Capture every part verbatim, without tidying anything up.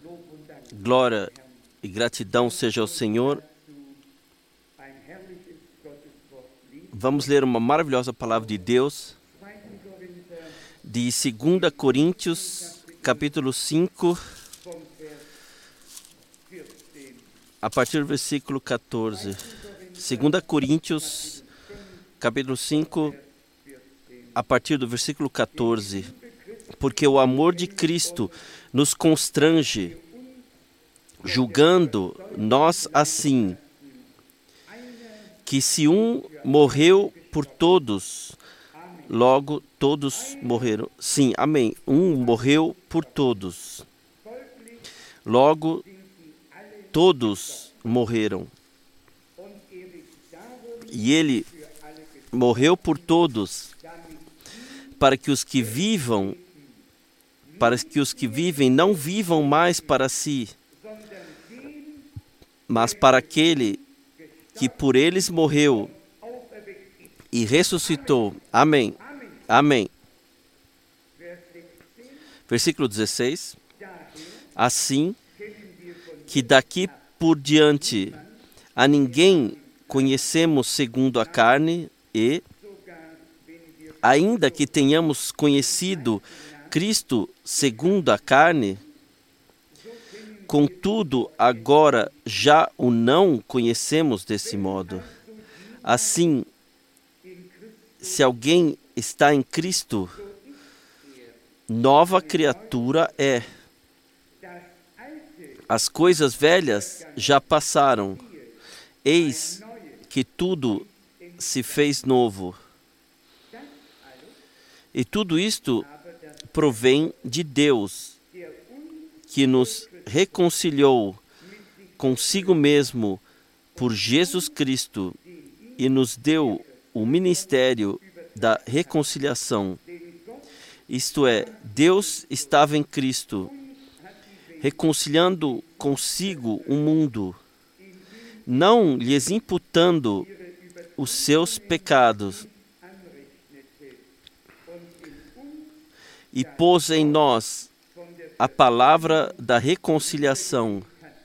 Glória e gratidão seja ao Senhor. Vamos ler uma maravilhosa palavra de Deus de segunda Coríntios, capítulo cinco, a partir do versículo quatorze. segunda Coríntios, capítulo cinco, a partir do versículo quatorze. Porque o amor de Cristo nos constrange, julgando nós assim, que se um morreu por todos, logo todos morreram. Sim, amém. Um morreu por todos, logo todos morreram. E ele morreu por todos, para que os que vivam, para que os que vivem não vivam mais para si, mas para aquele que por eles morreu e ressuscitou. Amém. Amém. Versículo dezesseis. Assim que daqui por diante a ninguém conhecemos segundo a carne, e, ainda que tenhamos conhecido Cristo segundo a carne, contudo, agora já o não conhecemos desse modo. Assim, se alguém está em Cristo, nova criatura é. As coisas velhas já passaram, eis que tudo se fez novo. E tudo isto provém de Deus, que nos reconciliou consigo mesmo por Jesus Cristo e nos deu o ministério da reconciliação. Isto é, Deus estava em Cristo, reconciliando consigo o mundo, não lhes imputando os seus pecados, e pôs em nós a palavra da reconciliação,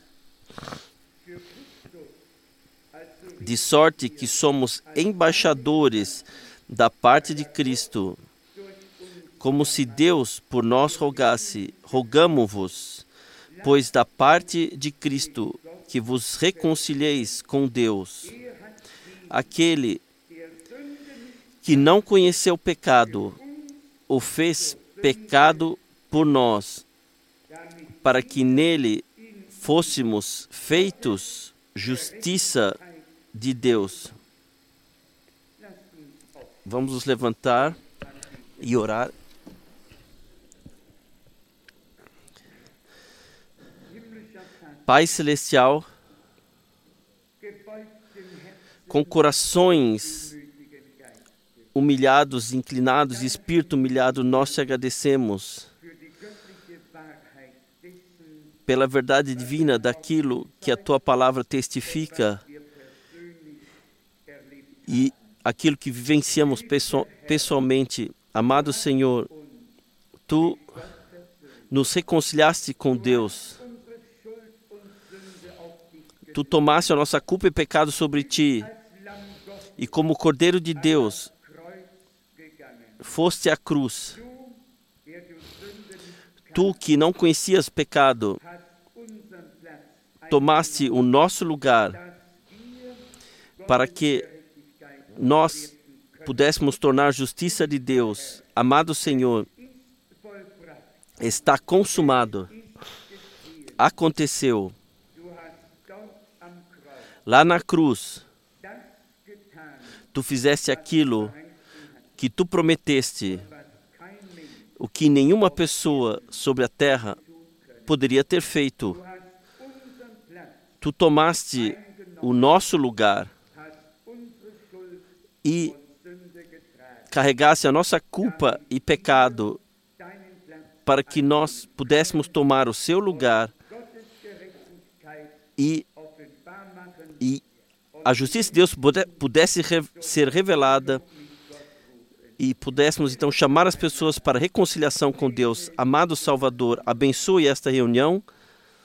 de sorte que somos embaixadores da parte de Cristo, como se Deus por nós rogasse. Rogamo-vos, pois da parte de Cristo, que vos reconcilieis com Deus. Aquele que não conheceu pecado, o fez pecado por nós, para que nele fôssemos feitos justiça de Deus. Vamos nos levantar e orar. Pai Celestial, com corações humilhados, inclinados, e espírito humilhado, nós te agradecemos pela verdade divina daquilo que a tua palavra testifica e aquilo que vivenciamos pessoalmente. Amado Senhor, tu nos reconciliaste com Deus. Tu tomaste a nossa culpa e pecado sobre ti, e como Cordeiro de Deus, foste à cruz. Tu que não conhecias pecado, tomaste o nosso lugar, para que nós pudéssemos tornar justiça de Deus. Amado Senhor, está consumado. Aconteceu. Lá na cruz, tu fizeste aquilo que tu prometeste, o que nenhuma pessoa sobre a terra poderia ter feito. Tu tomaste o nosso lugar e carregaste a nossa culpa e pecado para que nós pudéssemos tomar o seu lugar e, e a justiça de Deus pudesse ser revelada e pudéssemos então chamar as pessoas para a reconciliação com Deus. Amado Salvador, abençoe esta reunião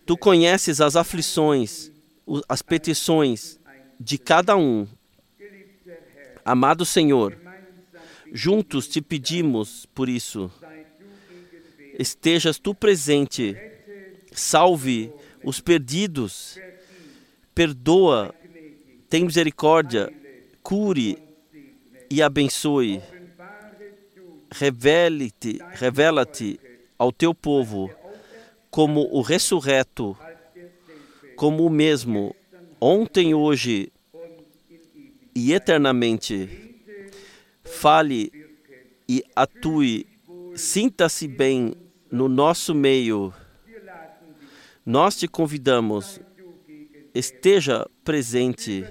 Tu conheces as aflições, as petições de cada um. Amado Senhor, juntos te pedimos por isso. Estejas tu presente, salve os perdidos, perdoa, tem misericórdia, cure e abençoe. Revele-te, revela-te ao teu povo como o ressurreto, como o mesmo, ontem, hoje e eternamente. Fale e atue, sinta-se bem no nosso meio. Nós te convidamos, esteja presente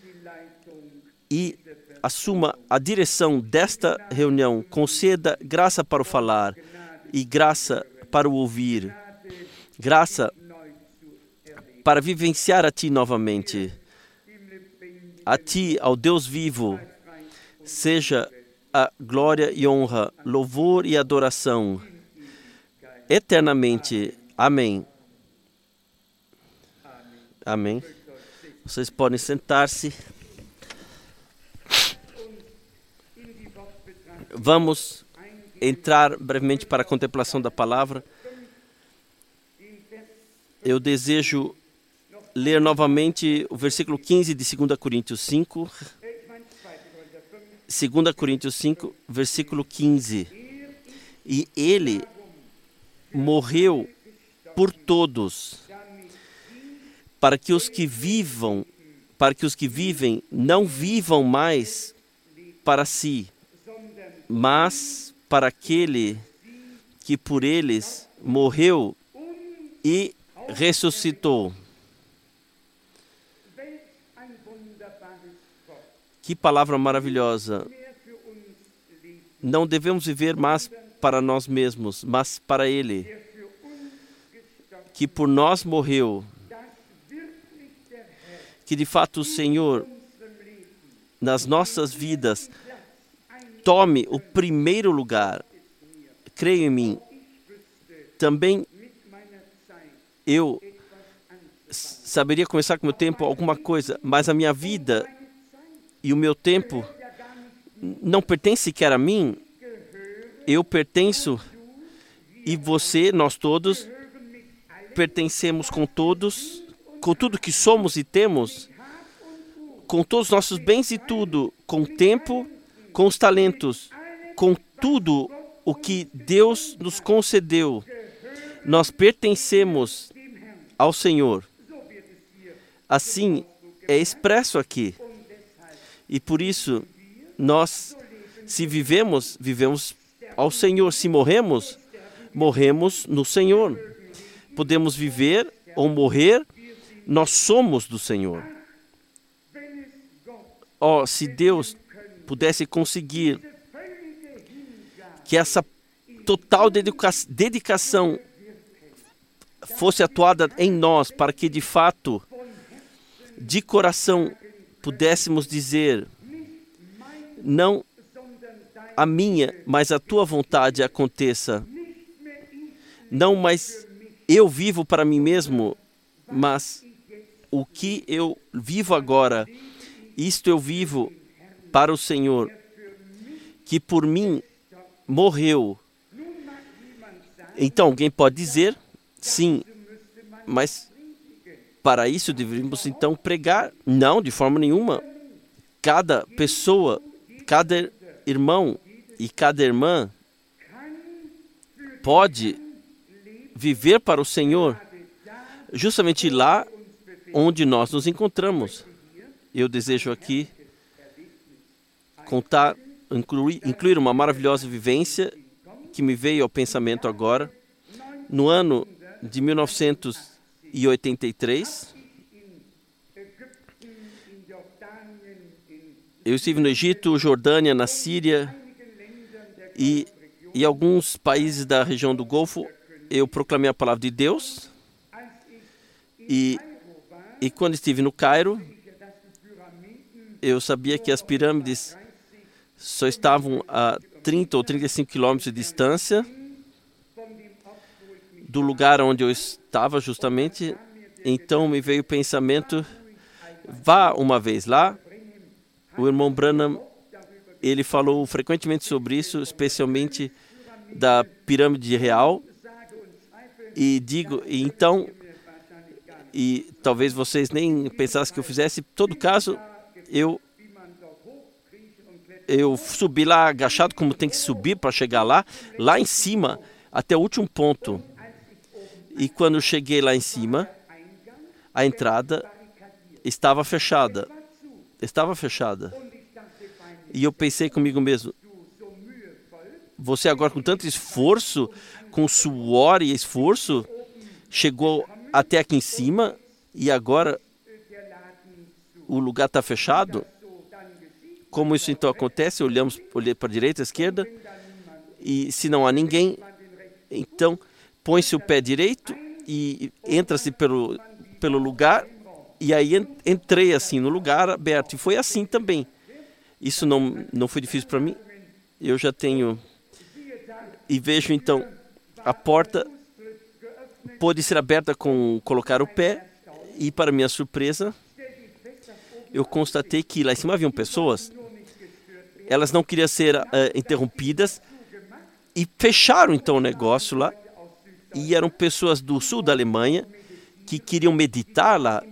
e assuma a direção desta reunião. Conceda graça para o falar e graça para o ouvir. Graça para vivenciar a Ti novamente. A Ti, ao Deus vivo, seja a glória e honra, louvor e adoração, eternamente. Amém. Amém. Vocês podem sentar-se. Vamos entrar brevemente para a contemplação da palavra. Eu desejo ler novamente o versículo quinze de segunda Coríntios cinco. segunda Coríntios cinco, versículo quinze. E ele morreu por todos, para que os que vivam, para que os que vivem não vivam mais para si, mas para aquele que por eles morreu e ressuscitou. Que palavra maravilhosa! Não devemos viver mais para nós mesmos, mas para Ele, que por nós morreu. Que de fato o Senhor, nas nossas vidas, tome o primeiro lugar. Creia em mim. Também eu saberia começar com o meu tempo alguma coisa, mas a minha vida e o meu tempo não pertence sequer a mim. Eu pertenço e você, nós todos, pertencemos com todos, com tudo que somos e temos, com todos os nossos bens e tudo, com o tempo, com os talentos, com tudo o que Deus nos concedeu. Nós pertencemos ao Senhor. Assim é expresso aqui. E por isso, nós, se vivemos, vivemos ao Senhor. Se morremos, morremos no Senhor. Podemos viver ou morrer, nós somos do Senhor. Oh, se Deus pudesse conseguir que essa total dedica- dedicação fosse atuada em nós, para que de fato, de coração, pudéssemos dizer: não a minha, mas a tua vontade aconteça. Não mais eu vivo para mim mesmo, mas o que eu vivo agora, isto eu vivo para o Senhor, que por mim morreu. Então alguém pode dizer: sim, mas para isso deveríamos então pregar? Não, de forma nenhuma. Cada pessoa, cada irmão e cada irmã pode viver para o Senhor justamente lá onde nós nos encontramos. Eu desejo aqui contar, incluir, incluir uma maravilhosa vivência que me veio ao pensamento agora. No ano de mil novecentos e oitenta e três, eu estive no Egito, Jordânia, na Síria e, e alguns países da região do Golfo. Eu proclamei a palavra de Deus. E, e quando estive no Cairo, eu sabia que as pirâmides só estavam a trinta ou trinta e cinco quilômetros de distância do lugar onde eu estava justamente. Então me veio o pensamento, vá uma vez lá. O irmão Branham, ele falou frequentemente sobre isso, especialmente da pirâmide real. E digo, e então, e talvez vocês nem pensassem que eu fizesse, em todo caso, eu, eu subi lá agachado como tem que subir para chegar lá, lá em cima, até o último ponto. E quando eu cheguei lá em cima, a entrada estava fechada. Estava fechada. E eu pensei comigo mesmo, você agora com tanto esforço, com suor e esforço, chegou até aqui em cima e agora o lugar está fechado? Como isso então acontece? Olhamos para a direita, à esquerda, e se não há ninguém, então põe-se o pé direito e entra-se pelo, pelo lugar, e aí entrei assim no lugar aberto, e foi assim também. Isso não, não foi difícil para mim. Eu já tenho... E vejo então, a porta pôde ser aberta com colocar o pé, e para minha surpresa, eu constatei que lá em cima haviam pessoas, elas não queriam ser uh, interrompidas, e fecharam então o negócio lá, e eram pessoas do sul da Alemanha, que queriam meditar lá,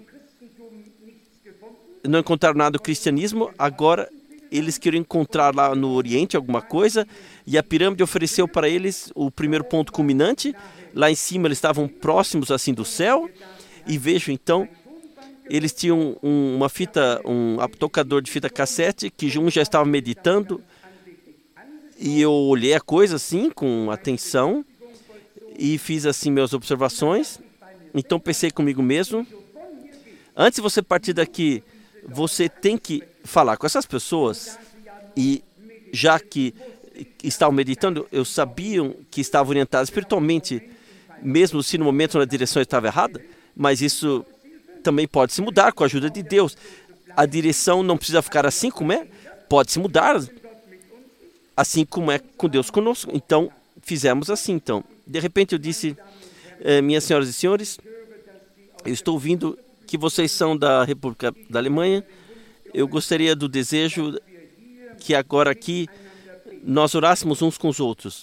não encontraram nada do cristianismo, agora eles queriam encontrar lá no Oriente alguma coisa, e a pirâmide ofereceu para eles o primeiro ponto culminante. Lá em cima eles estavam próximos assim do céu, e vejo então, eles tinham um, uma fita, um tocador de fita cassete, que um já estava meditando, e eu olhei a coisa assim com atenção, e fiz assim minhas observações. Então pensei comigo mesmo, antes de você partir daqui, você tem que falar com essas pessoas, e já que estavam meditando, eu sabiam que estavam orientados espiritualmente, mesmo se no momento na direção estava errada, mas isso também pode se mudar com a ajuda de Deus. A direção não precisa ficar assim como é, pode se mudar assim como é com Deus conosco. Então, fizemos assim. Então, de repente eu disse, eh, minhas senhoras e senhores, eu estou ouvindo que vocês são da República da Alemanha. Eu gostaria do desejo que agora aqui nós orássemos uns com os outros.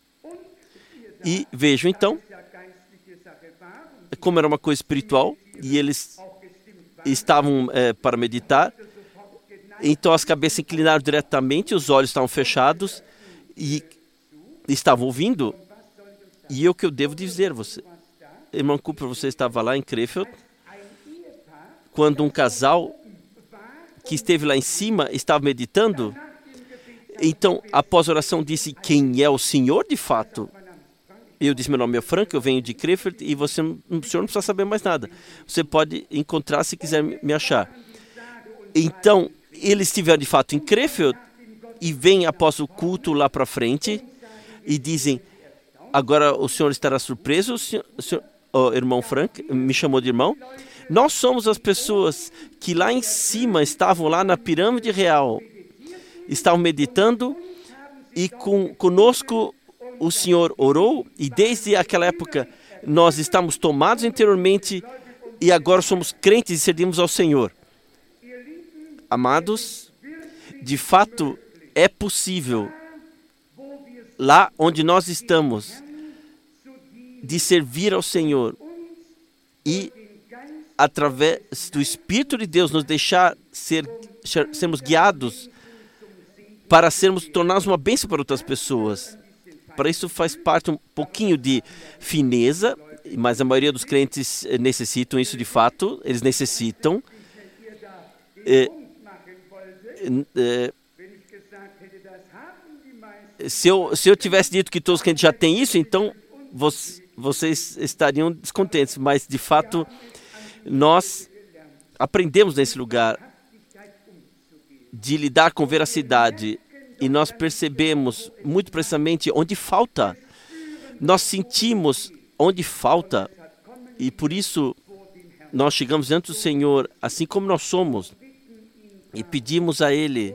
E vejo então, como era uma coisa espiritual, e eles estavam é, para meditar, então as cabeças inclinaram diretamente, os olhos estavam fechados, e estavam ouvindo. E eu que eu devo dizer, você, irmão Cooper, você estava lá em Krefeld, quando um casal que esteve lá em cima estava meditando. Então, após a oração, disse, quem é o Senhor de fato? Eu disse, meu nome é Frank, eu venho de Krefeld, e você, o senhor não precisa saber mais nada. Você pode encontrar se quiser me achar. Então, eles estiveram de fato em Krefeld, e vêm após o culto lá para frente, e dizem, agora o senhor estará surpreso, o senhor, o senhor, oh, irmão Frank, me chamou de irmão. Nós somos as pessoas que lá em cima estavam lá na pirâmide real, estavam meditando, e com, conosco o Senhor orou, e desde aquela época nós estamos tomados interiormente, e agora somos crentes e servimos ao Senhor. Amados, de fato é possível, lá onde nós estamos, de servir ao Senhor, e através do Espírito de Deus nos deixar ser, sermos guiados para sermos, tornarmos uma bênção para outras pessoas. Para isso faz parte um pouquinho de fineza, mas a maioria dos crentes necessitam isso de fato, eles necessitam. É, é, se, eu, se eu tivesse dito que todos os crentes já têm isso, então vocês, vocês estariam descontentes, mas de fato nós aprendemos nesse lugar de lidar com veracidade, e nós percebemos muito precisamente onde falta. Nós sentimos onde falta, e por isso nós chegamos diante do Senhor assim como nós somos, e pedimos a Ele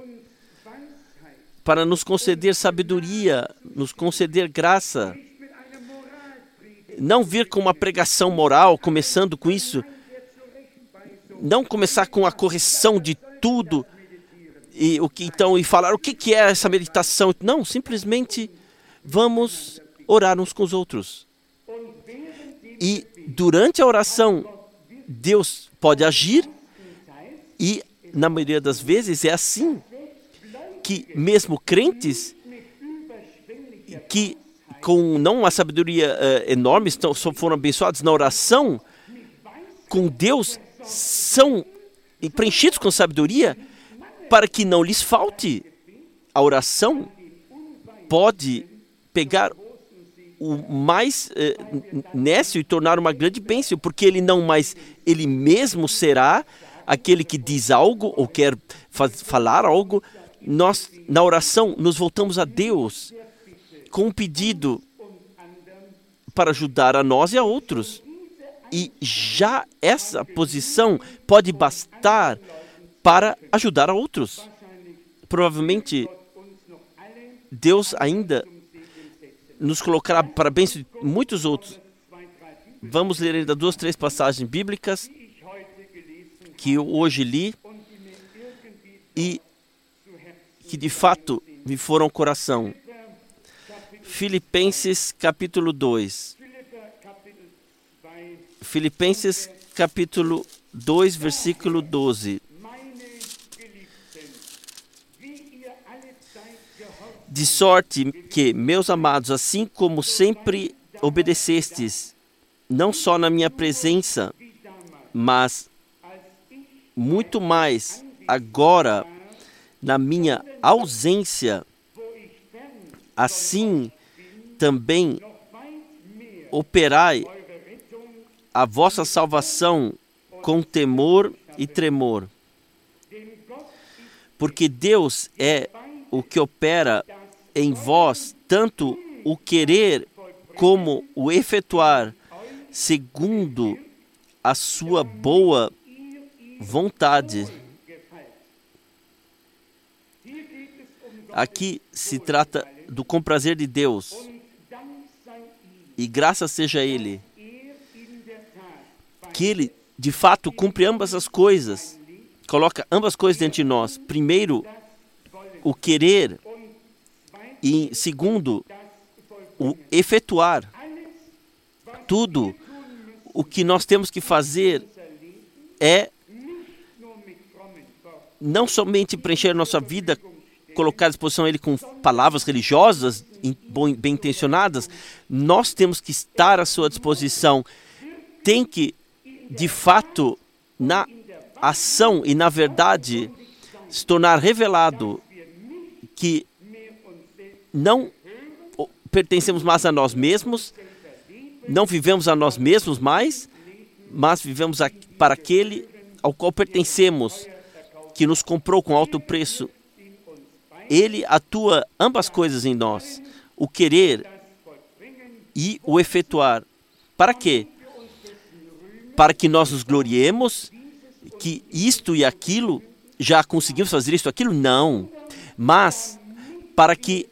para nos conceder sabedoria, nos conceder graça, Não vir com uma pregação moral, começando com isso. Não começar com a correção de tudo e o que então e falar o que que é essa meditação. Não, simplesmente vamos orar uns com os outros. E durante a oração, Deus pode agir e na maioria das vezes é assim que mesmo crentes que com não uma sabedoria uh, enorme estão, foram abençoados na oração com Deus, são preenchidos com sabedoria para que não lhes falte. A oração pode pegar o mais uh, nécio e tornar uma grande bênção, porque ele não mais, ele mesmo será aquele que diz algo ou quer faz, falar algo. Nós, na oração, nos voltamos a Deus com um pedido para ajudar a nós e a outros. E já essa posição pode bastar para ajudar a outros. Provavelmente, Deus ainda nos colocará para a bênção de muitos outros. Vamos ler ainda duas, três passagens bíblicas que eu hoje li e que de fato me foram ao coração. Filipenses capítulo dois. Filipenses capítulo dois, versículo doze. De sorte que, meus amados, assim como sempre obedecestes, não só na minha presença, mas muito mais agora na minha ausência, assim também operai a vossa salvação com temor e tremor. Porque Deus é o que opera em vós, tanto o querer como o efetuar, segundo a sua boa vontade. Aqui se trata do comprazer de Deus. E graças seja a Ele, que Ele, de fato, cumpre ambas as coisas. Coloca ambas as coisas dentro de nós. Primeiro, o querer. E segundo, o efetuar. Tudo o que nós temos que fazer é não somente preencher nossa vida, colocar à disposição Ele com palavras religiosas, bem intencionadas, nós temos que estar à sua disposição. Tem que, de fato, na ação e na verdade, se tornar revelado que não pertencemos mais a nós mesmos, não vivemos a nós mesmos mais, mas vivemos para aquele ao qual pertencemos, que nos comprou com alto preço. Ele atua ambas coisas em nós, o querer e o efetuar. Para quê? Para que nós nos gloriemos, que isto e aquilo, já conseguimos fazer isto e aquilo? Não. Mas para que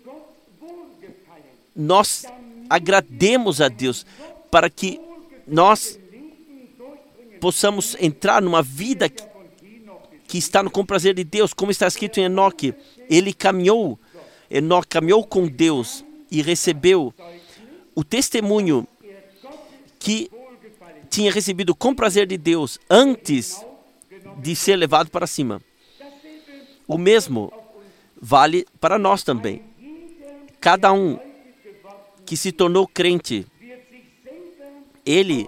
nós agrademos a Deus, para que nós possamos entrar numa vida que, que está no comprazer de Deus, como está escrito em Enoque. Ele caminhou, Enoque caminhou com Deus e recebeu o testemunho que tinha recebido com prazer de Deus antes de ser levado para cima. O mesmo vale para nós também. Cada um que se tornou crente, ele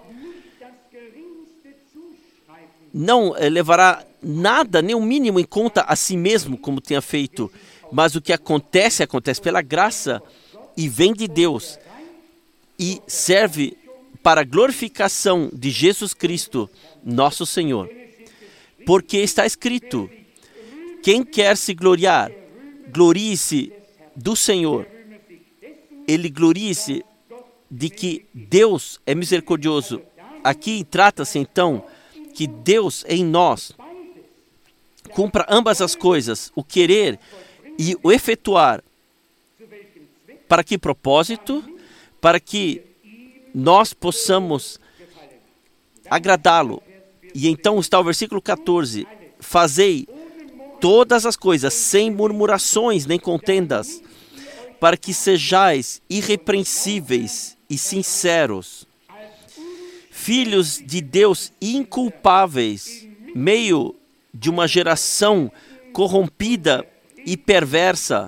não levará nada, nem o mínimo em conta a si mesmo, como tenha feito, mas o que acontece, acontece pela graça e vem de Deus e serve para a glorificação de Jesus Cristo, nosso Senhor. Porque está escrito, quem quer se gloriar, glorie-se do Senhor. Ele glorie-se de que Deus é misericordioso. Aqui trata-se então que Deus em nós cumpra ambas as coisas, o querer e o efetuar. Para que propósito? Para que nós possamos agradá-lo. E então está o versículo quatorze. Fazei todas as coisas sem murmurações nem contendas, para que sejais irrepreensíveis e sinceros, filhos de Deus inculpáveis, meio de uma geração corrompida e perversa,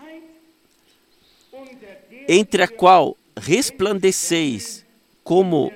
entre a qual resplandeceis como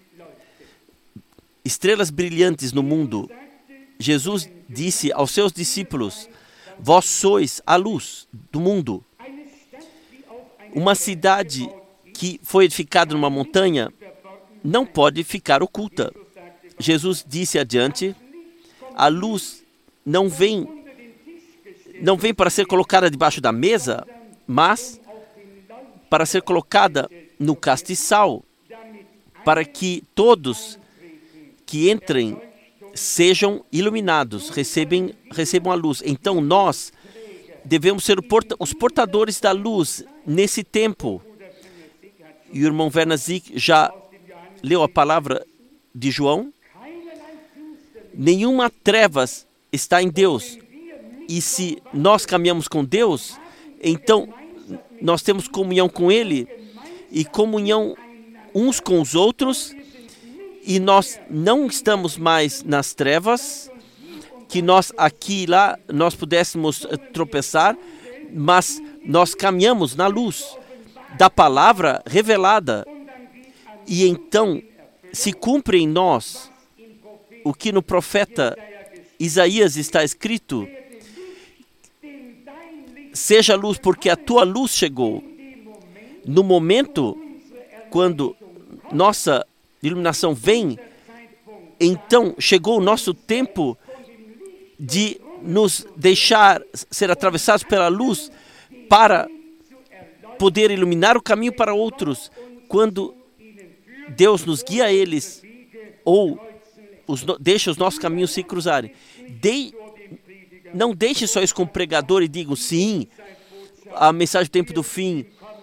estrelas brilhantes no mundo. Jesus disse aos seus discípulos: vós sois a luz do mundo. Uma cidade que foi edificada numa montanha não pode ficar oculta. Jesus disse adiante: a luz não vem, não vem para ser colocada debaixo da mesa, mas para ser colocada no castiçal, para que todos que entrem sejam iluminados, recebem, recebam a luz. Então nós devemos ser os portadores da luz nesse tempo. E o irmão Werner Zick já leu a palavra de João. Nenhuma trevas está em Deus. E se nós caminhamos com Deus, então nós temos comunhão com Ele e comunhão uns com os outros, e nós não estamos mais nas trevas, que nós aqui e lá nós pudéssemos tropeçar, mas nós caminhamos na luz da palavra revelada. E então se cumpre em nós o que no profeta Isaías está escrito: seja luz, porque a tua luz chegou. No momento quando nossa iluminação vem, então chegou o nosso tempo de nos deixar ser atravessados pela luz para poder iluminar o caminho para outros. Quando Deus nos guia a eles, ou os, deixa os nossos caminhos se cruzarem. De, não deixe só isso como pregador e digam: sim, a mensagem do tempo do fim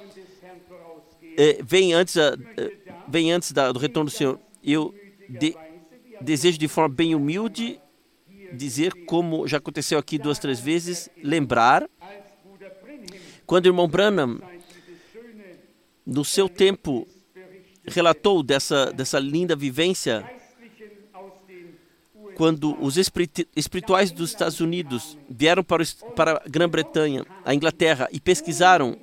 é, vem antes, a, vem antes da, do retorno do Senhor. Eu de, desejo de forma bem humilde dizer, como já aconteceu aqui duas, três vezes, lembrar quando o irmão Branham, no seu tempo, relatou dessa, dessa linda vivência, quando os espirituais dos Estados Unidos vieram para, o, para a Grã-Bretanha, a Inglaterra, e pesquisaram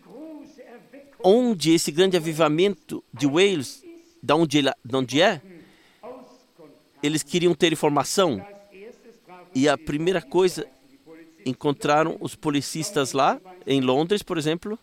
onde esse grande avivamento de Wales, de onde, ele, de onde é, eles queriam ter informação. E a primeira coisa, encontraram os policistas lá, em Londres, por exemplo,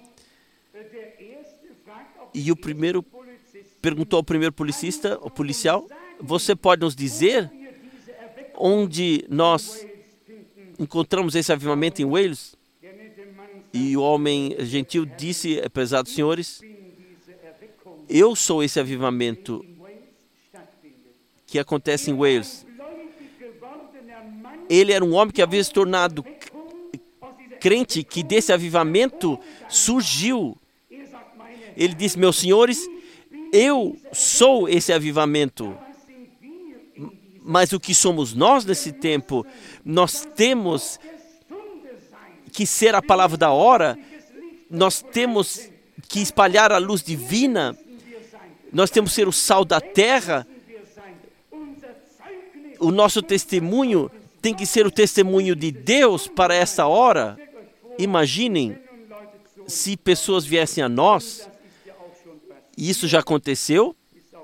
e o primeiro perguntou ao primeiro policista, o policial: você pode nos dizer onde nós encontramos esse avivamento em Wales? E o homem gentil disse: pesados senhores, eu sou esse avivamento que acontece em Wales. Ele era um homem que havia se tornado crente, que desse avivamento surgiu. Ele disse: meus senhores, eu sou esse avivamento. Mas o que somos nós nesse tempo? Nós temos que ser a palavra da hora, nós temos que espalhar a luz divina, nós temos que ser o sal da terra. O nosso testemunho tem que ser o testemunho de Deus para essa hora. Imaginem se pessoas viessem a nós, e isso já aconteceu,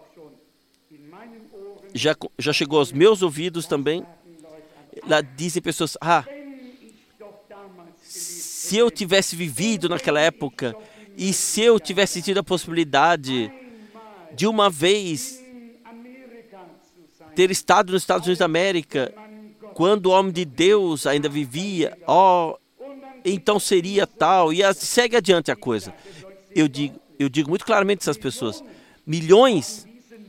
já, já chegou aos meus ouvidos também. Lá dizem pessoas: ah, se eu tivesse vivido naquela época, e se eu tivesse tido a possibilidade de uma vez ter estado nos Estados Unidos da América, quando o homem de Deus ainda vivia, ó, oh, então seria tal, e a, segue adiante a coisa. Eu digo, eu digo muito claramente a essas pessoas: milhões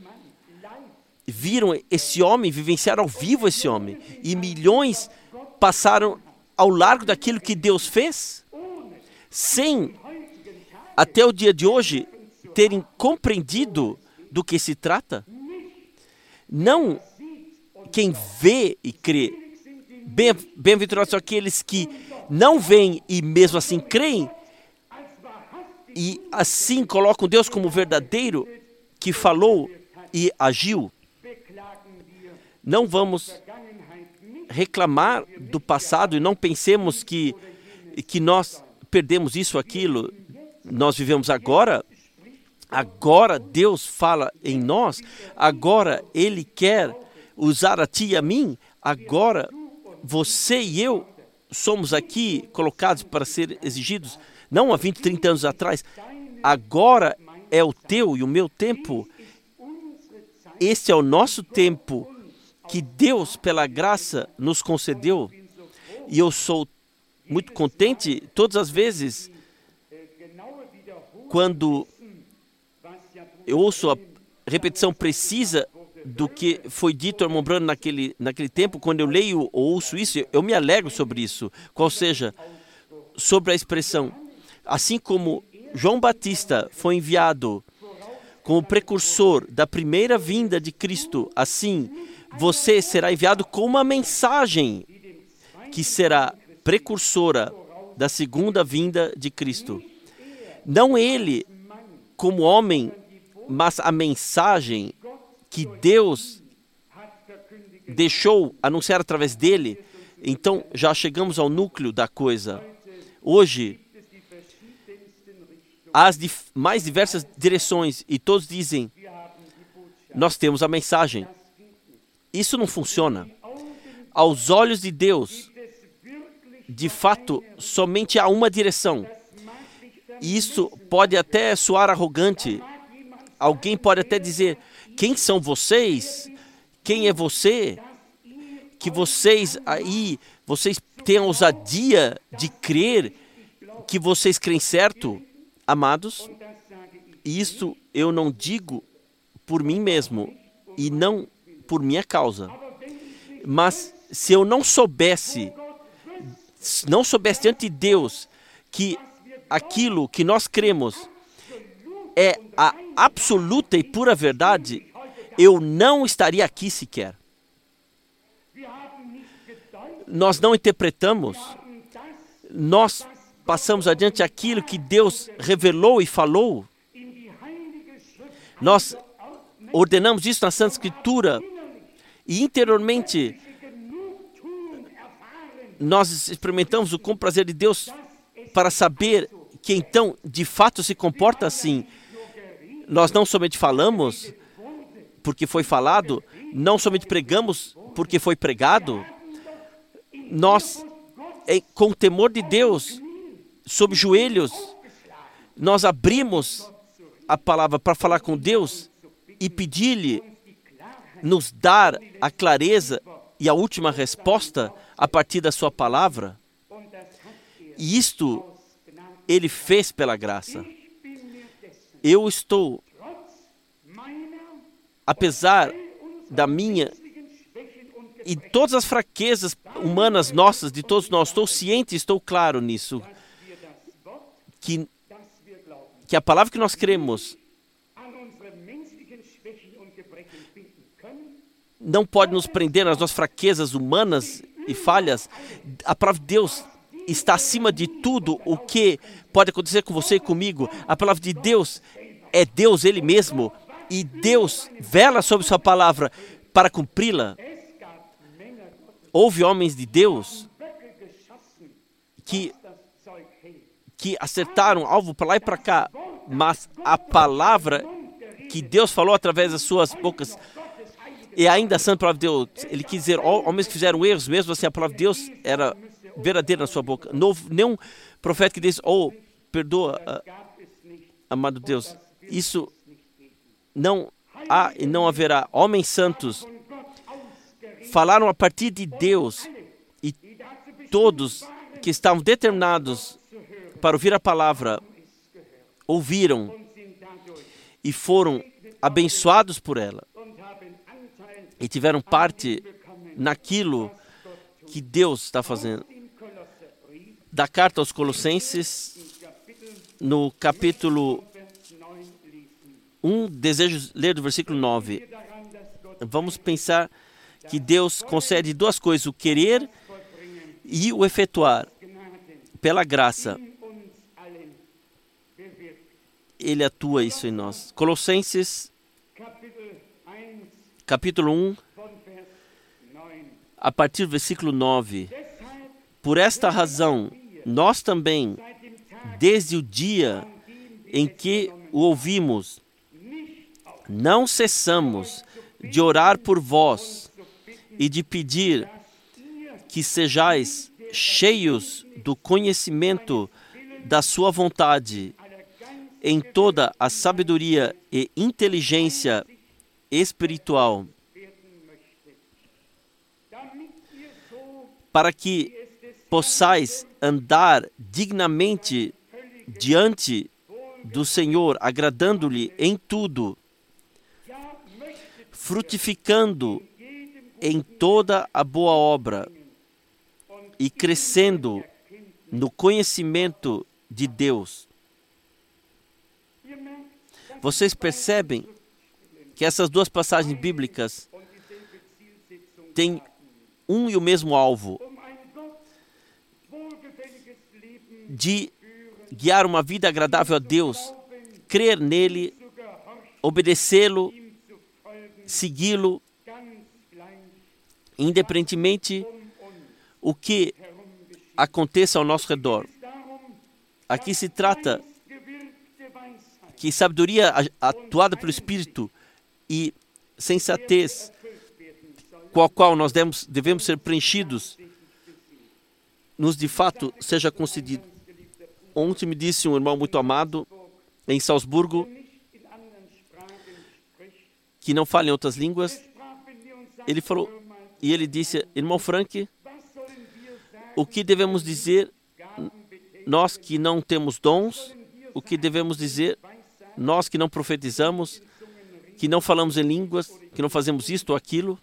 viram esse homem, vivenciaram ao vivo esse homem, e milhões passaram ao largo daquilo que Deus fez, sem, até o dia de hoje, terem compreendido do que se trata? Não quem vê e crê. Bem, bem-aventurados são aqueles que não veem e mesmo assim creem, e assim colocam Deus como verdadeiro, que falou e agiu. Não vamos reclamar do passado e não pensemos que, que nós perdemos isso ou aquilo. Nós vivemos agora. Agora Deus fala em nós. Agora Ele quer usar a ti e a mim. Agora você e eu somos aqui colocados para ser exigidos. Não há vinte, trinta anos atrás. Agora é o teu e o meu tempo. Este é o nosso tempo que Deus, pela graça, nos concedeu. E eu sou muito contente todas as vezes quando eu ouço a repetição precisa do que foi dito ao irmão Branham naquele, naquele tempo. Quando eu leio ou ouço isso, eu me alegro sobre isso. Qual seja, sobre a expressão, assim como João Batista foi enviado como precursor da primeira vinda de Cristo, assim você será enviado com uma mensagem que será precursora da segunda vinda de Cristo. Não ele como homem, mas a mensagem que Deus deixou anunciar através dele. Então, já chegamos ao núcleo da coisa. Hoje, há as dif- mais diversas direções e todos dizem, nós temos a mensagem. Isso não funciona. Aos olhos de Deus, de fato, somente há uma direção. E isso pode até soar arrogante. Alguém pode até dizer, quem são vocês? Quem é você? Que vocês aí, vocês têm a ousadia de crer que vocês creem certo? Amados, isto eu não digo por mim mesmo e não por minha causa. Mas se eu não soubesse, não soubesse diante de Deus que aquilo que nós cremos é a absoluta e pura verdade, eu não estaria aqui sequer. Nós não interpretamos, nós passamos adiante aquilo que Deus revelou e falou. Nós ordenamos isso na Santa Escritura e interiormente nós experimentamos o com prazer de Deus para saber que então de fato se comporta assim. Nós não somente falamos porque foi falado, não somente pregamos porque foi pregado, nós, com o temor de Deus, sob joelhos, nós abrimos a palavra para falar com Deus e pedir-lhe nos dar a clareza e a última resposta a partir da sua palavra. E isto Ele fez pela graça. Eu estou, apesar da minha e todas as fraquezas humanas nossas, de todos nós, estou ciente, estou claro nisso, que, que a palavra que nós cremos não pode nos prender nas nossas fraquezas humanas e falhas. A palavra de Deus está acima de tudo o que pode acontecer com você e comigo. A palavra de Deus é Deus Ele mesmo, e Deus vela sobre sua palavra para cumpri-la. Houve homens de Deus que, que acertaram alvo para lá e para cá, mas a palavra que Deus falou através das suas bocas e ainda a santa palavra de Deus, ele quis dizer, homens que fizeram erros, mesmo assim a palavra de Deus era verdadeira na sua boca. Não houve nenhum profeta que disse, oh, perdoa, uh, amado Deus. Isso não há e não haverá. Homens santos falaram a partir de Deus e todos que estavam determinados para ouvir a palavra, ouviram e foram abençoados por ela. E tiveram parte naquilo que Deus está fazendo. Da carta aos Colossenses, no capítulo Um desejo ler do versículo nove. Vamos pensar que Deus concede duas coisas, o querer e o efetuar. Pela graça, Ele atua isso em nós. Colossenses, capítulo um, a partir do versículo nove. Por esta razão, nós também, desde o dia em que o ouvimos, não cessamos de orar por vós e de pedir que sejais cheios do conhecimento da sua vontade, em toda a sabedoria e inteligência espiritual, para que possais andar dignamente diante do Senhor, agradando-lhe em tudo, frutificando em toda a boa obra e crescendo no conhecimento de Deus. Vocês percebem que essas duas passagens bíblicas têm um e o mesmo alvo, de guiar uma vida agradável a Deus, crer nele, obedecê-lo, segui-lo, independentemente o que aconteça ao nosso redor. Aqui se trata que sabedoria atuada pelo Espírito e sensatez, com a qual nós devemos, devemos ser preenchidos, nos de fato seja concedido. Ontem me disse um irmão muito amado em Salzburgo, que não fala em outras línguas. Ele falou, e ele disse, irmão Frank, o que devemos dizer, nós que não temos dons, o que devemos dizer, nós que não profetizamos, que não falamos em línguas, que não fazemos isto ou aquilo,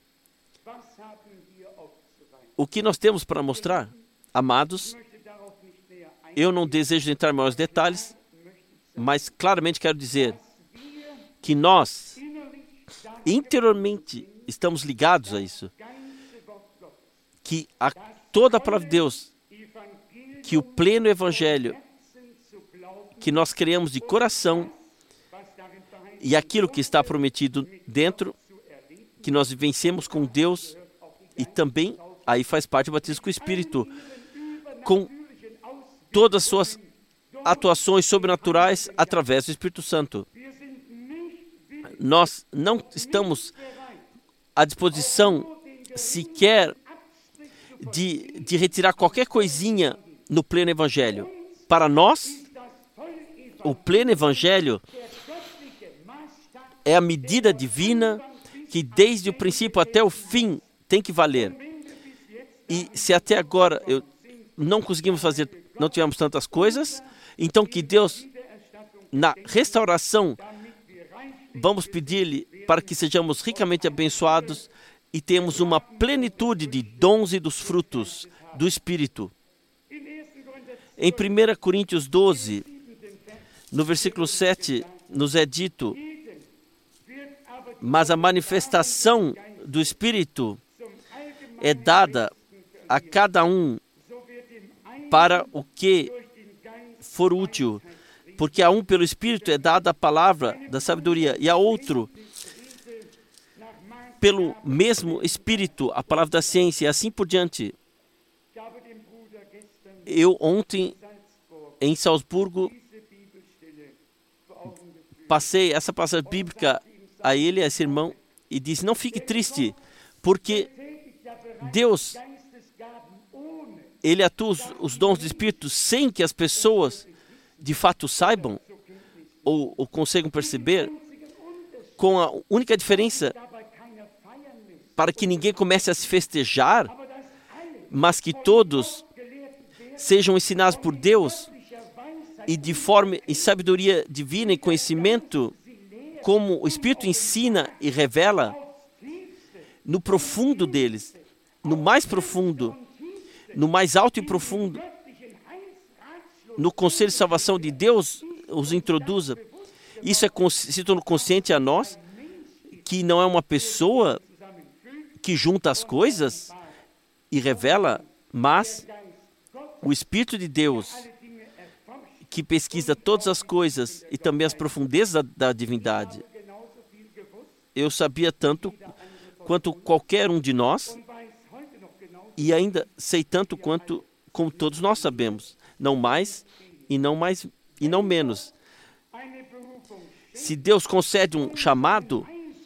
o que nós temos para mostrar? Amados, eu não desejo entrar em maiores detalhes, mas claramente quero dizer que nós, interiormente, estamos ligados a isso. Que a toda a palavra de Deus, que o pleno Evangelho, que nós criamos de coração, e aquilo que está prometido dentro, que nós vivenciemos com Deus, e também, aí faz parte do batismo com o Espírito, com todas as suas atuações sobrenaturais através do Espírito Santo. Nós não estamos à disposição sequer de, de retirar qualquer coisinha no pleno Evangelho. Para nós, o pleno Evangelho é a medida divina que desde o princípio até o fim tem que valer. E se até agora eu não conseguimos fazer, não tivemos tantas coisas, então que Deus, na restauração, vamos pedir-lhe para que sejamos ricamente abençoados e tenhamos uma plenitude de dons e dos frutos do Espírito. Em primeira Coríntios doze, no versículo sete, nos é dito, mas a manifestação do Espírito é dada a cada um para o que for útil, porque a um pelo Espírito é dada a palavra da sabedoria, e a outro pelo mesmo Espírito a palavra da ciência, e assim por diante. Eu ontem, em Salzburgo, passei essa passagem bíblica a ele, a esse irmão, e disse, não fique triste, porque Deus, Ele atua os, os dons do Espírito sem que as pessoas de fato saibam ou, ou consigam perceber, com a única diferença para que ninguém comece a se festejar, mas que todos sejam ensinados por Deus e de forma e sabedoria divina e conhecimento, como o Espírito ensina e revela no profundo deles, no mais profundo, no mais alto e profundo, no conselho de salvação de Deus, os introduza. Isso é, se tornou consciente a nós que não é uma pessoa que junta as coisas e revela, mas o Espírito de Deus, que pesquisa todas as coisas e também as profundezas da, da divindade. Eu sabia tanto quanto qualquer um de nós e ainda sei tanto quanto como todos nós sabemos, não mais e não mais e não menos. Se Deus concede um chamado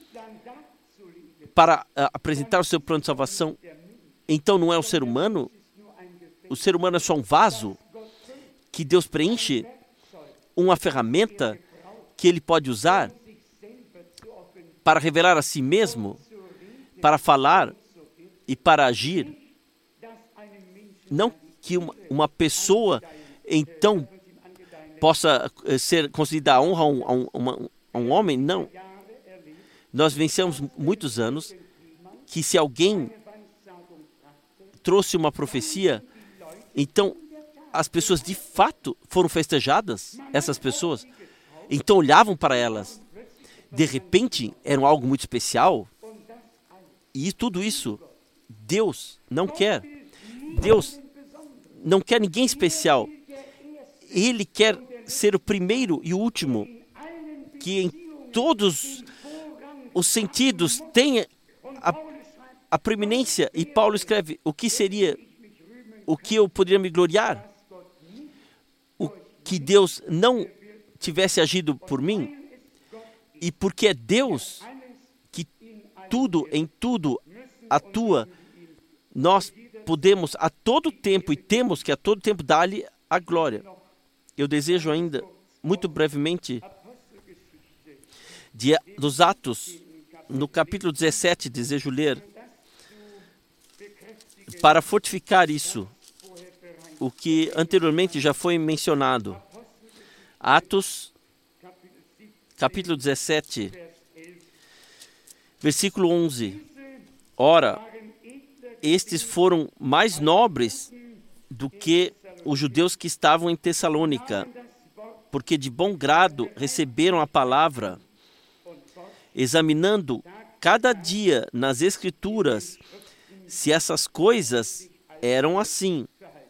para uh, apresentar o seu plano de salvação, então não é o ser humano? O ser humano é só um vaso que Deus preenche, uma ferramenta que ele pode usar para revelar a si mesmo, para falar e para agir. Não que uma, uma pessoa, então, possa ser concedida a honra a um, a, um, uma, a um homem, não. Nós vencemos muitos anos que se alguém trouxe uma profecia, então as pessoas de fato foram festejadas, essas pessoas. Então olhavam para elas. De repente, eram algo muito especial. E tudo isso, Deus não quer. Deus não quer ninguém especial. Ele quer ser o primeiro e o último, que em todos os sentidos tenha a, a preeminência. E Paulo escreve, o que seria, o que eu poderia me gloriar? O que Deus não tivesse agido por mim? E porque é Deus que tudo, em tudo, atua, nós podemos a todo tempo e temos que a todo tempo dar-lhe a glória. Eu desejo ainda, muito brevemente, de, dos Atos, no capítulo dezessete, desejo ler, para fortificar isso, o que anteriormente já foi mencionado. Atos, capítulo dezessete, versículo onze. Ora, estes foram mais nobres do que os judeus que estavam em Tessalônica, porque de bom grado receberam a palavra, examinando cada dia nas Escrituras se essas coisas eram assim.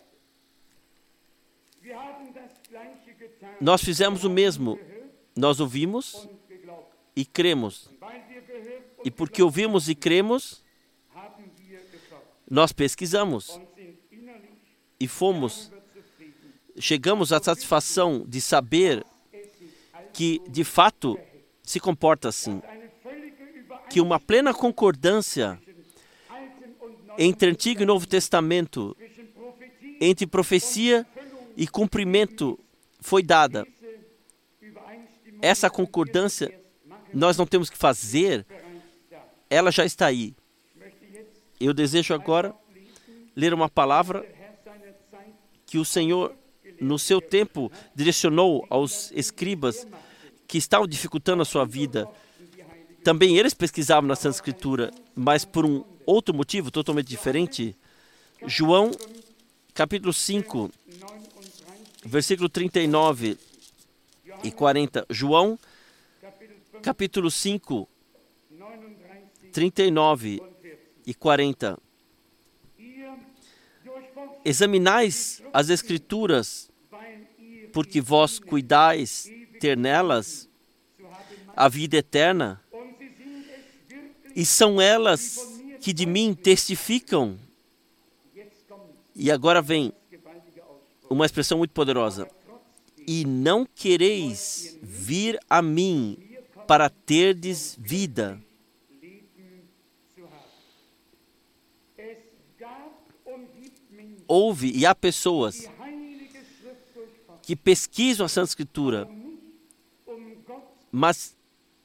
Nós fizemos o mesmo. Nós ouvimos e cremos. E porque ouvimos e cremos, nós pesquisamos e fomos, chegamos à satisfação de saber que, de fato, se comporta assim. Que uma plena concordância entre Antigo e Novo Testamento, entre profecia e cumprimento, foi dada. Essa concordância, nós não temos que fazer, ela já está aí. Eu desejo agora ler uma palavra que o Senhor, no seu tempo, direcionou aos escribas que estavam dificultando a sua vida. Também eles pesquisavam na Santa Escritura, mas por um outro motivo totalmente diferente. João, capítulo cinco, versículo trinta e nove e quarenta. João, capítulo cinco, trinta e nove e quarenta. Examinais as Escrituras, porque vós cuidais ter nelas a vida eterna, e são elas que de mim testificam. E agora vem uma expressão muito poderosa. E não quereis vir a mim para terdes vida. Houve e há pessoas que pesquisam a Santa Escritura, mas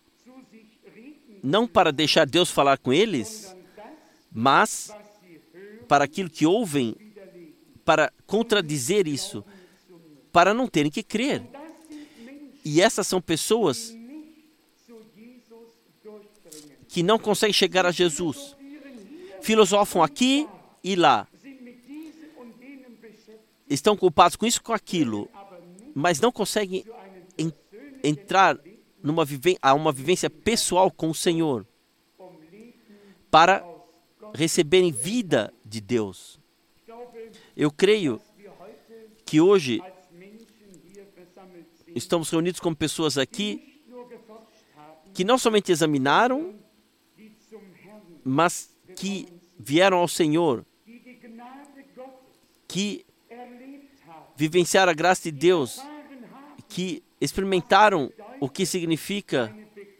não para deixar Deus falar com eles, mas para aquilo que ouvem, para contradizer isso, para não terem que crer. E essas são pessoas que não conseguem chegar a Jesus. Filosofam aqui e lá. Estão culpados com isso e com aquilo, mas não conseguem en- entrar numa viven- a uma vivência pessoal com o Senhor, para receberem vida de Deus. Eu creio que hoje estamos reunidos como pessoas aqui que não somente examinaram, mas que vieram ao Senhor, que vivenciaram a graça de Deus, que experimentaram o que significa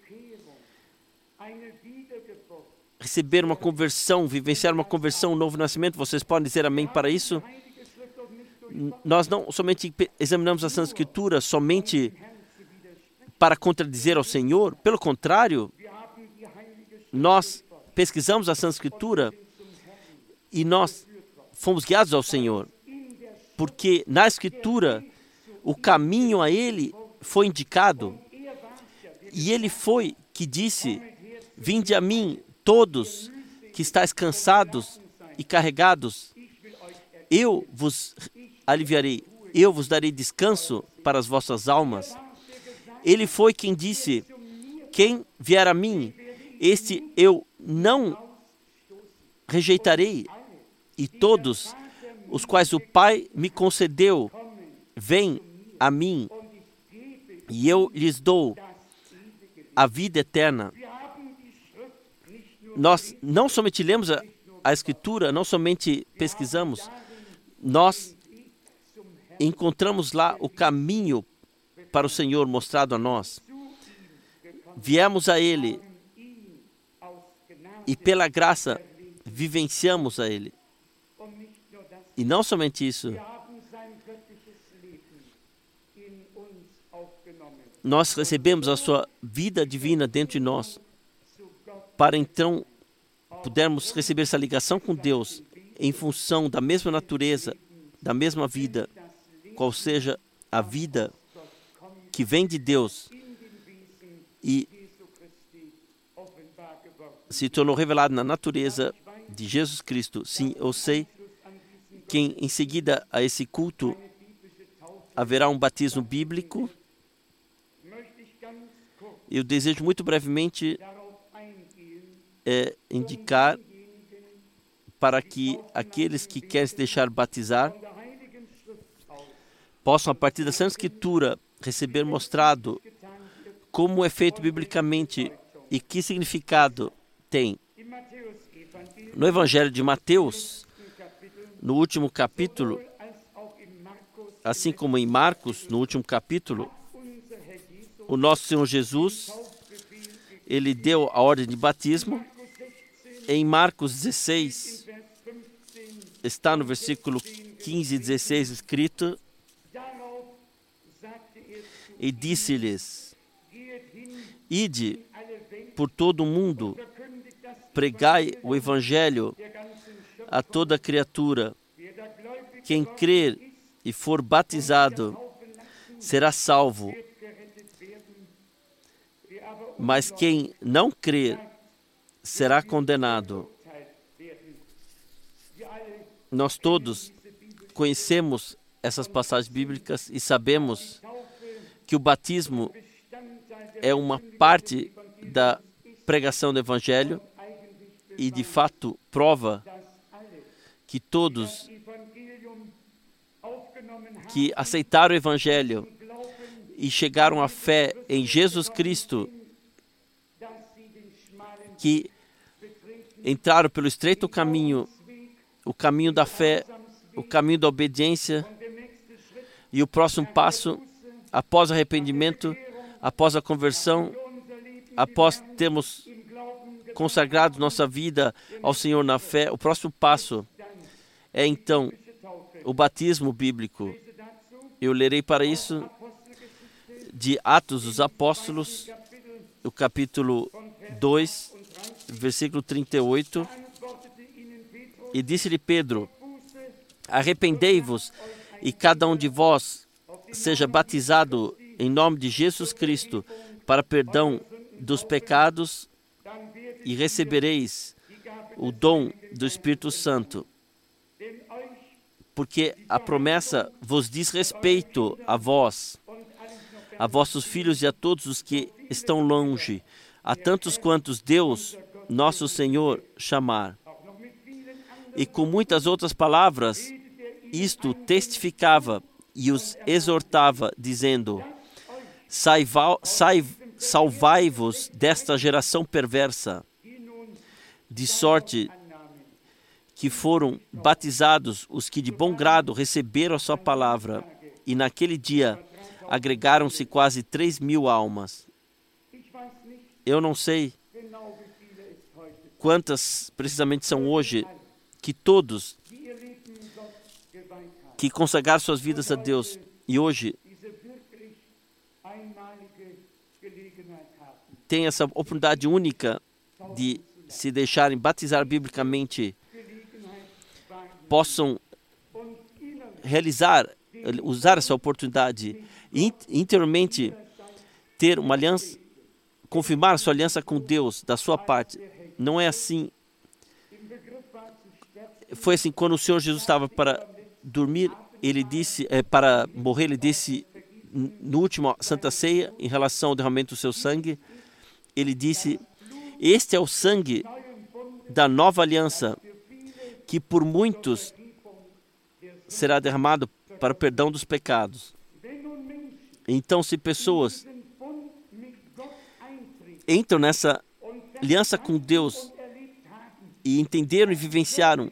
receber uma conversão, vivenciar uma conversão, um novo nascimento. Vocês podem dizer amém para isso? Nós não somente examinamos a Santa Escritura somente para contradizer ao Senhor. Pelo contrário, nós pesquisamos a Santa Escritura e nós fomos guiados ao Senhor, porque na Escritura o caminho a Ele foi indicado, e Ele foi que disse: vinde a mim todos que estáis cansados e carregados, eu vos aliviarei, eu vos darei descanso para as vossas almas. Ele foi quem disse: quem vier a mim, este eu não rejeitarei, e todos os quais o Pai me concedeu, vêm a mim, e eu lhes dou a vida eterna. Nós não somente lemos a, a Escritura, não somente pesquisamos, nós encontramos lá o caminho para o Senhor mostrado a nós. Viemos a Ele e pela graça vivenciamos a Ele. E não somente isso, nós recebemos a sua vida divina dentro de nós, para então pudermos receber essa ligação com Deus em função da mesma natureza, da mesma vida, qual seja a vida que vem de Deus e se tornou revelada na natureza de Jesus Cristo. Sim, eu sei que em seguida a esse culto haverá um batismo bíblico. Eu desejo muito brevemente é, indicar para que aqueles que querem se deixar batizar possam, a partir da Santa Escritura, receber mostrado como é feito biblicamente e que significado tem. No Evangelho de Mateus, no último capítulo, assim como em Marcos, no último capítulo, o nosso Senhor Jesus, Ele deu a ordem de batismo. Em Marcos dezesseis, está no versículo quinze e dezesseis escrito: e disse-lhes: ide por todo o mundo, pregai o Evangelho a toda criatura. Quem crer e for batizado será salvo, mas quem não crer será condenado. Nós todos conhecemos essas passagens bíblicas e sabemos que o batismo é uma parte da pregação do Evangelho e, de fato, prova que todos que aceitaram o Evangelho e chegaram à fé em Jesus Cristo, que entraram pelo estreito caminho, o caminho da fé, o caminho da obediência, e o próximo passo, após o arrependimento, após a conversão, após termos consagrado nossa vida ao Senhor na fé, o próximo passo é então o batismo bíblico. Eu lerei para isso de Atos dos Apóstolos, o capítulo dois, versículo trinta e oito. E disse-lhe Pedro: arrependei-vos e cada um de vós seja batizado em nome de Jesus Cristo para perdão dos pecados, e recebereis o dom do Espírito Santo. Porque a promessa vos diz respeito a vós, a vossos filhos e a todos os que estão longe, a tantos quantos Deus, nosso Senhor, chamar. E com muitas outras palavras, isto testificava e os exortava, dizendo: Saiva- sai- salvai-vos desta geração perversa, de sorte que foram batizados os que de bom grado receberam a sua palavra, e naquele dia agregaram-se quase três mil almas. Eu não sei quantas precisamente são hoje, que todos que consagraram suas vidas a Deus e hoje têm essa oportunidade única de se deixarem batizar biblicamente, possam realizar, usar essa oportunidade e interiormente ter uma aliança, confirmar sua aliança com Deus da sua parte. Não é assim. Foi assim, quando o Senhor Jesus estava para dormir, ele disse, é, para morrer, ele disse, no último Santa Ceia, em relação ao derramamento do seu sangue, ele disse: este é o sangue da nova aliança, que por muitos será derramado para o perdão dos pecados. Então, se pessoas entram nessa aliança com Deus e entenderam e vivenciaram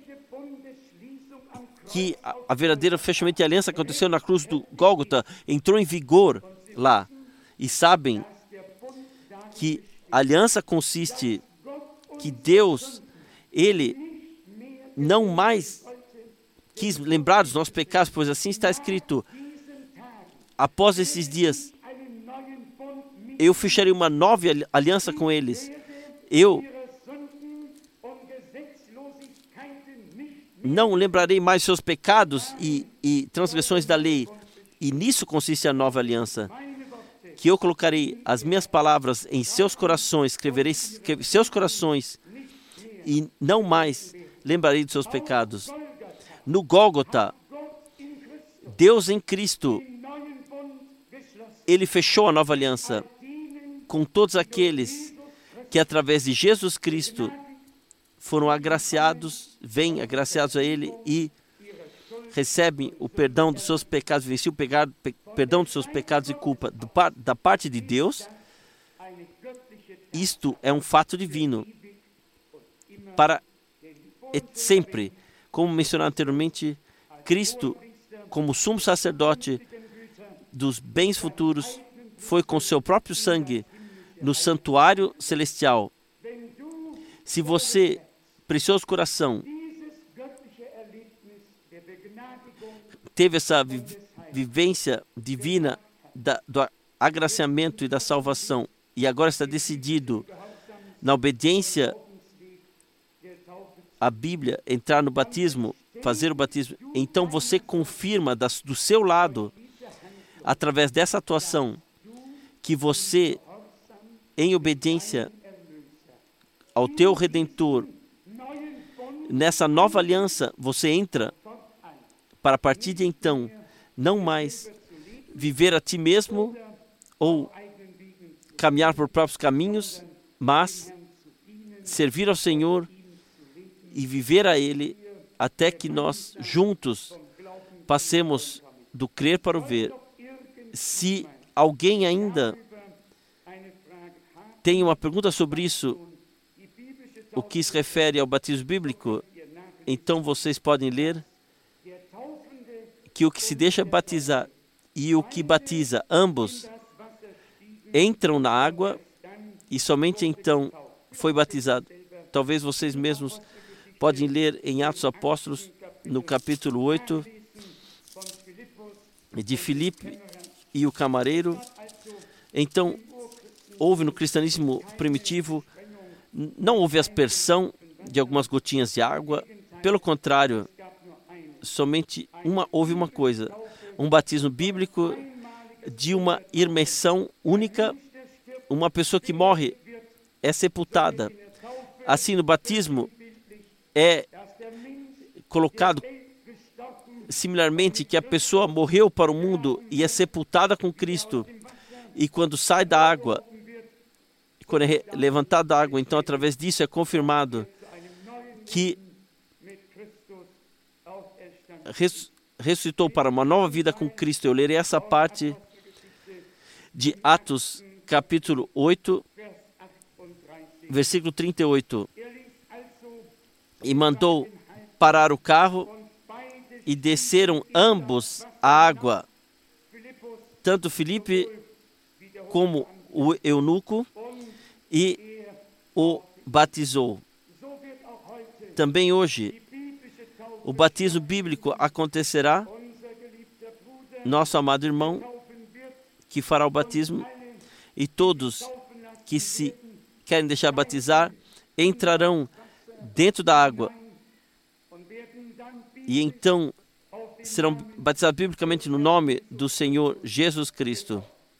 que a, a verdadeira fechamento de aliança aconteceu na cruz do Gólgota, entrou em vigor lá, e sabem que a aliança consiste que Deus, Ele não mais quis lembrar dos nossos pecados, pois assim está escrito: após esses dias eu fecharei uma nova aliança com eles. Eu não lembrarei mais seus pecados e, e transgressões da lei. E nisso consiste a nova aliança, que eu colocarei as minhas palavras em seus corações, escreverei em seus corações, e não mais lembrarei dos seus pecados. No Gólgota, Deus em Cristo, Ele fechou a nova aliança com todos aqueles que, através de Jesus Cristo, foram agraciados, vêm agraciados a Ele e recebem o perdão dos seus pecados, venciam o pecado, pe, perdão dos seus pecados e culpa do, da parte de Deus. Isto é um fato divino para sempre. Como mencionado anteriormente, Cristo, como sumo sacerdote dos bens futuros, foi com seu próprio sangue no santuário celestial. Se você, precioso coração, teve essa vi vivência divina da, do agraciamento e da salvação, e agora está decidido, na obediência à Bíblia, entrar no batismo, fazer o batismo, então você confirma das, do seu lado, através dessa atuação, que você, em obediência ao teu Redentor, nessa nova aliança, você entra para, a partir de então, não mais viver a ti mesmo ou caminhar por próprios caminhos, mas servir ao Senhor e viver a Ele até que nós juntos passemos do crer para o ver. Se alguém ainda tem uma pergunta sobre isso, o que se refere ao batismo bíblico, então vocês podem ler que o que se deixa batizar e o que batiza, ambos entram na água e somente então foi batizado. Talvez vocês mesmos podem ler em Atos dos Apóstolos, no capítulo oito, de Filipe e o camareiro. Então, houve no cristianismo primitivo, não houve aspersão de algumas gotinhas de água, pelo contrário, somente uma, houve uma coisa, um batismo bíblico de uma imersão única. Uma pessoa que morre é sepultada. Assim, no batismo é colocado similarmente que a pessoa morreu para o mundo e é sepultada com Cristo. E quando sai da água, quando é levantado da água, então através disso é confirmado que res, ressuscitou para uma nova vida com Cristo. Eu lerei essa parte de Atos, capítulo oito, versículo trinta e oito. E mandou parar o carro e desceram ambos a água, tanto Filipe como o eunuco, e o batizou. Também hoje, o batismo bíblico acontecerá. Nosso amado irmão que fará o batismo, e todos que se querem deixar batizar entrarão dentro da água e então serão batizados biblicamente no nome do Senhor Jesus Cristo.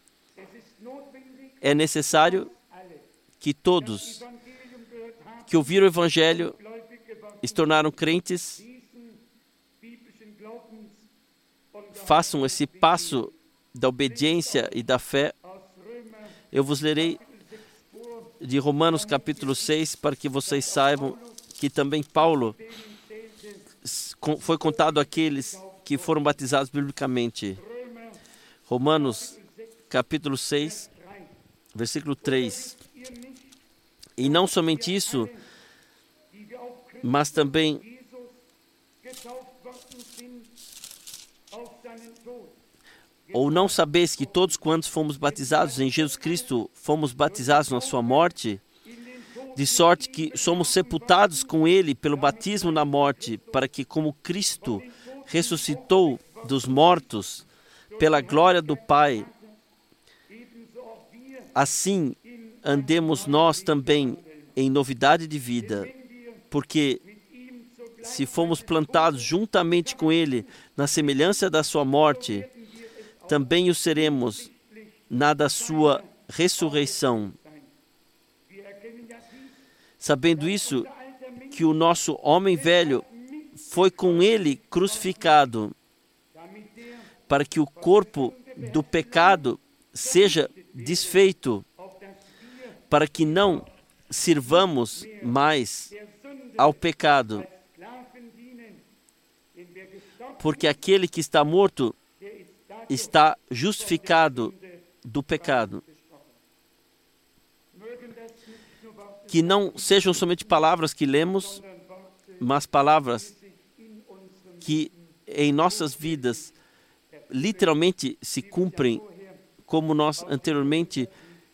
É necessário que todos que ouviram o Evangelho e se tornaram crentes façam esse passo da obediência e da fé. Eu vos lerei de Romanos capítulo seis para que vocês saibam que também Paulo foi contado àqueles que foram batizados biblicamente. Romanos capítulo seis, versículo três. E não somente isso, mas também ou não sabeis que todos quantos fomos batizados em Jesus Cristo, fomos batizados na sua morte, de sorte que somos sepultados com Ele pelo batismo na morte, para que como Cristo ressuscitou dos mortos pela glória do Pai, assim andemos nós também em novidade de vida, porque se fomos plantados juntamente com Ele na semelhança da sua morte, também o seremos na da sua ressurreição. Sabendo isso, que o nosso homem velho foi com Ele crucificado, para que o corpo do pecado seja desfeito, para que não sirvamos mais ao pecado, porque aquele que está morto está justificado do pecado. Que não sejam somente palavras que lemos, mas palavras que em nossas vidas literalmente se cumprem, como nós anteriormente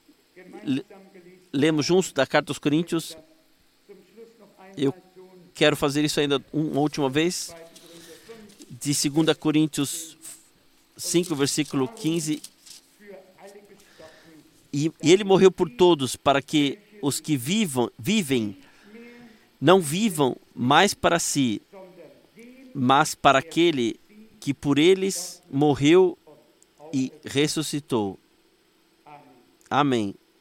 lemos juntos da Carta aos Coríntios. Eu quero fazer isso ainda uma última vez, de segunda Coríntios cinco, versículo quinze. E, e ele morreu por todos, para que os que vivam, vivem não vivam mais para si, mas para aquele que por eles morreu e ressuscitou. Amém.